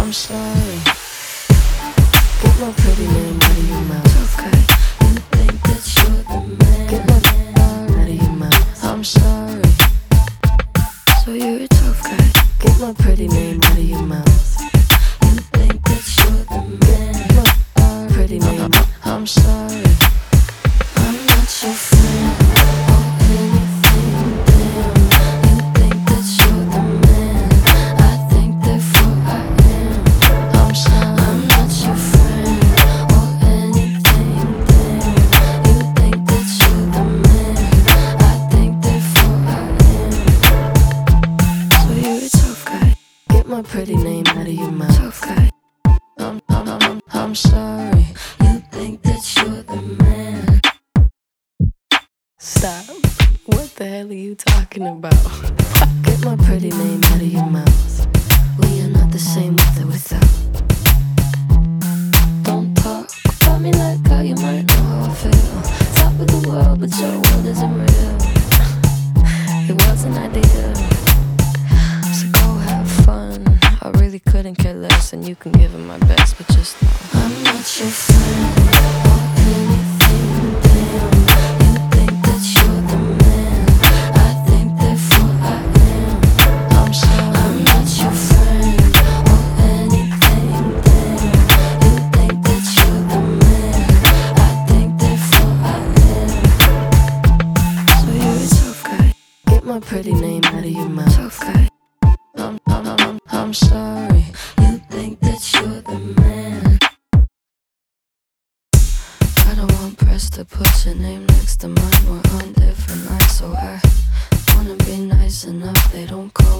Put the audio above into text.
I'm sorry. Get my pretty name out of your mouth. Okay. You think that you're the man. Get my out of your mouth. I'm sorry. So you're a tough guy. Get my pretty name out of your mouth. You think that you're the man. Get my pretty name. I'm sorry. I'm not your friend or anything. Damn. You think that you're the man. I think therefore I am. I'm sorry. I'm not your friend or anything. Damn. You think that you're the man. I think therefore I am. So you're a tough guy. Get my pretty name out of your mouth. Tough guy. I'm sorry. You think that you're the man. Stop. What the hell are you talking about? Get my pretty name out of your mouth. We are not the same with or without. Don't talk about me like how you might know how I feel. Top of the world, but your world isn't real. It wasn't ideal. So go have fun. I really couldn't care less, and you can give it my best, but just know I'm not your friend or anything. Damn. You think that you're the man. I think therefore I am. I'm sorry. I'm not your friend or anything. Damn. You think that you're the man. I think therefore I am. So you're a tough guy. Get my pretty name out of your mouth. Tough guy. I'm sorry. You think that you're the man. I don't want press to put your name next to mine. We're on different nights, so I wanna be nice enough. They don't call